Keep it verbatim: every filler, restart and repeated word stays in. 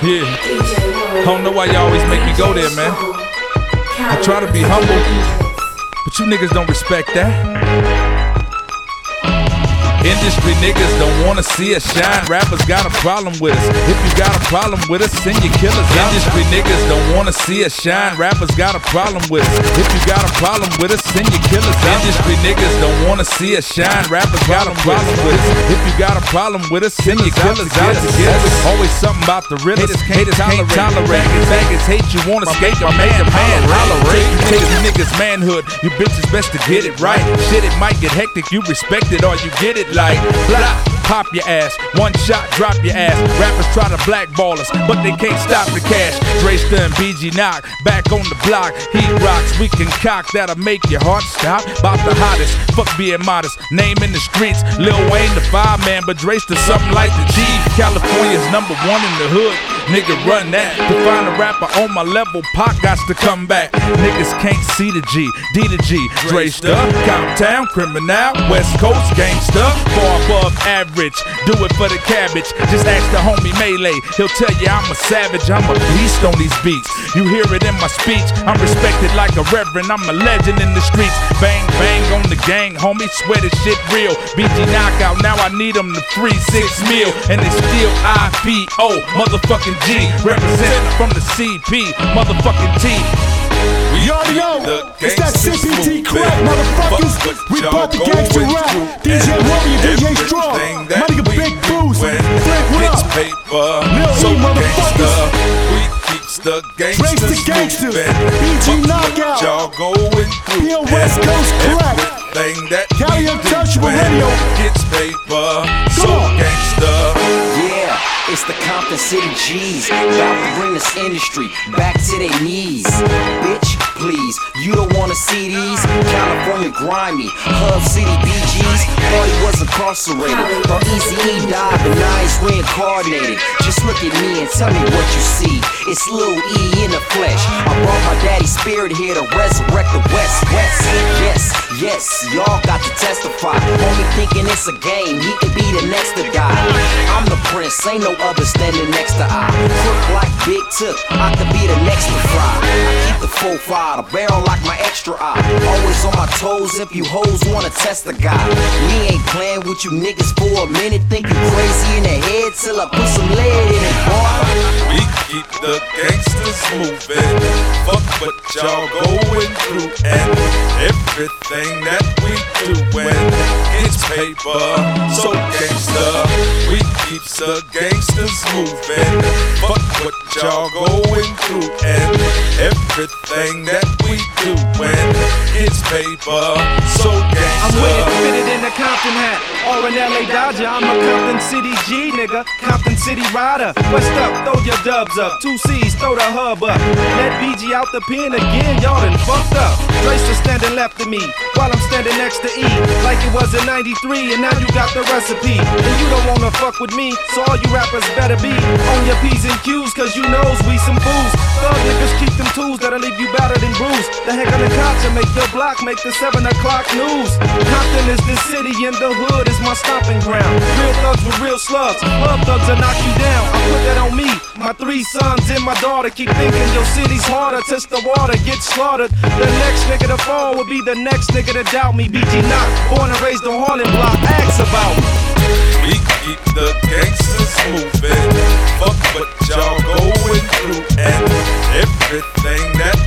Yeah, I don't know why y'all always make me go there, man. I try to be humble, but you niggas don't respect that. Industry niggas don't wanna see us shine. Rappers got a problem with us. If you got a problem with us, send your killers out. Industry niggas don't wanna see us shine. Rappers got a problem with us. If you got a problem with us, send your killers out. Industry niggas don't wanna see us shine. Rappers got a problem with us. If you got a problem with us, send your killers out to get us. Always something about the realest. Haters can't tolerate. Faggots hate you, wanna skate my man, man. Holler, you take you niggas manhood. You bitches best to get it right. Shit, it might get hectic. You respect it or you get it like blah. Pop your ass, one shot, drop your ass. Rappers try to blackball us, but they can't stop the cash. Draysta and B G knock, back on the block. Heat rocks, we concoct that'll make your heart stop. About the hottest, fuck being modest. Name in the streets, Lil Wayne the fireman, but Draysta something like the G. California's number one in the hood, nigga run that. To find a rapper on my level, Pac gots to come back. Niggas can't see the G, D to G. Draysta, Comptown, criminal, West Coast gangsta, far above average. Do it for the cabbage. Just ask the homie Melee. He'll tell you I'm a savage. I'm a beast on these beats. You hear it in my speech. I'm respected like a reverend. I'm a legend in the streets. Bang, bang on the gang, homie. Swear this shit real. B G knockout. Now I need them to free six mil. And it's still I P O. Motherfucking G. Representing from the C P. Motherfucking T. We already know, it's that C P T crack, motherfuckers. We bought the gangster rap. D J Warrior, D J Strong, my nigga Big Boost, Frank Rock, Lil E, motherfuckers. We keeps the gangsters Trace the gangsters, B G knockout, y'all going through. P O West Coast crack, Cali Untouchable Radio. Gets paper, so gangster. Yeah. It's the Compton City G's, about to bring this industry back to their knees. Bitch, please, you don't wanna see these California grimy, Hub City B Gs. Thought he was incarcerated, thought Eazy-E died, but now he's reincarnated. Just look at me and tell me what you see. It's Lil E in the flesh. I brought my daddy's spirit here to resurrect the West West. Yes, yes, y'all got to testify. Homie thinking it's a game, he could be the next to die. I'm the prince, ain't no other standing next to I. Crook like Big Took, I could be the next to fry. I keep the full fire, the barrel like my extra eye. Always on my toes if you hoes wanna test the guy. We ain't playing with you niggas for a minute. Think you crazy in the head till I put some lead in it, boy. We keep the gangsters moving. Fuck what y'all going through. And everything that we doing gets paper, so gangsta. We keeps the gangsters moving. Fuck what y'all going through. And everything that we doing gets paper, so gangsta. I'm with it, fitted in a Compton hat or an L A Dodger. I'm a Compton City G, nigga. Compton City rider. West up, throw your dubs up. Two C's, throw the hub up. Let B G out the pen again, y'all done fucked up. Draysta standing left of me while I'm standing next to E. Like it was in ninety-three, and now you got the recipe. And you don't wanna fuck with me, so all you rappers better be on your P's and Q's, cause you knows we some fools. Thug niggas keep them tools that'll leave you battered and bruised. The heck of the cops and make your block make the seven o'clock news. Compton is the city and the hood is my stomping ground. Real thugs with real slugs, love thugs will knock you down. I put that on me, my three sons and my daughter. Keep thinking your city's harder, touch the water, get slaughtered. The next nigga to fall will be the next nigga to doubt me. B G Knock, born and raised on Harlem Block, ask about me. We keep the gangsters moving. Fuck what y'all going through. And everything that